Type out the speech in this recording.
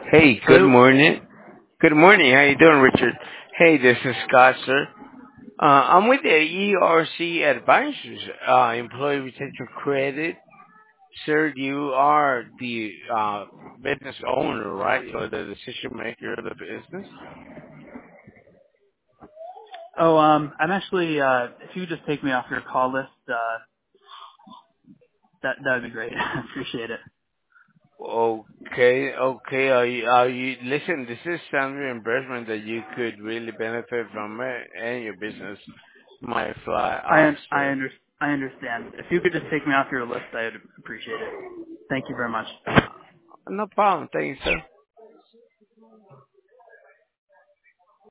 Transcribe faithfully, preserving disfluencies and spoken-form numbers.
Hey, good Hello. morning. Good morning. How you doing, Richard? Hey, this is Scott, sir. Uh, I'm with the E R C Advisors, uh, Employee Retention Credit. Sir, you are the uh, business owner, right? Or the decision maker of the business? Oh, um, I'm actually. Uh, if you could just take me off your call list, uh, that that would be great. I appreciate it. Okay, okay. Are you, are you, listen, this is some reimbursement that you could really benefit from it and your business might fly I off, un- I sir. under- I understand. If you could just take me off your list, I would appreciate it. Thank you very much. No problem. Thank you, sir.